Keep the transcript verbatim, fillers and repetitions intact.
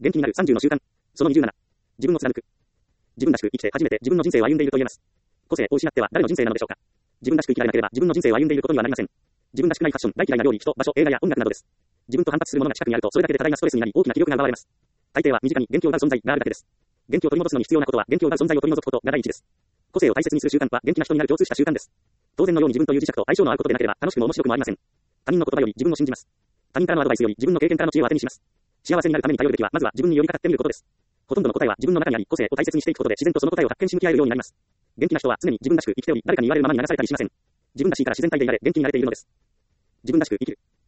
元気になるさんじゅうの習慣。そのにじゅうなな。自分を貫く。自分らしく生きて初めて自分の人生を歩んでいると言えます。個性を失っては誰の人生なのでしょうか。自分らしく生きられなければ自分の人生を歩んでいることにはなりません。自分らしくないファッション、大嫌いな料理、人、場所、映画や音楽などです。自分と反発するものが近くにあると、それだけで多大なストレスになり、大きな気力が奪われます。大抵は身近に元気を奪う存在があるだけです。元気を取り戻すのに必要なことは、元気を奪う存在を取り除くことが第一です。個性を大切にする習慣は、元気な人になる共通した習慣です。当然のように自分という磁石と相性の合うことでなければ、楽しくも面白くもありません。他人の言葉より自分を信じます。他人からのアドバイスより自分の経験からの知恵を当てにします。幸せになるために頼るべきは、まずは自分に寄りかかってみることです。ほとんどの答えは自分の中にあり、個性を大切にしていくことで自然とその答えを発見し向き合えるようになります。元気な人は常に自分らしく生きており、誰かに言われるままに流されたりしません。自分らしいから自然体でいられ、元気になれているのです。自分らしく生きる。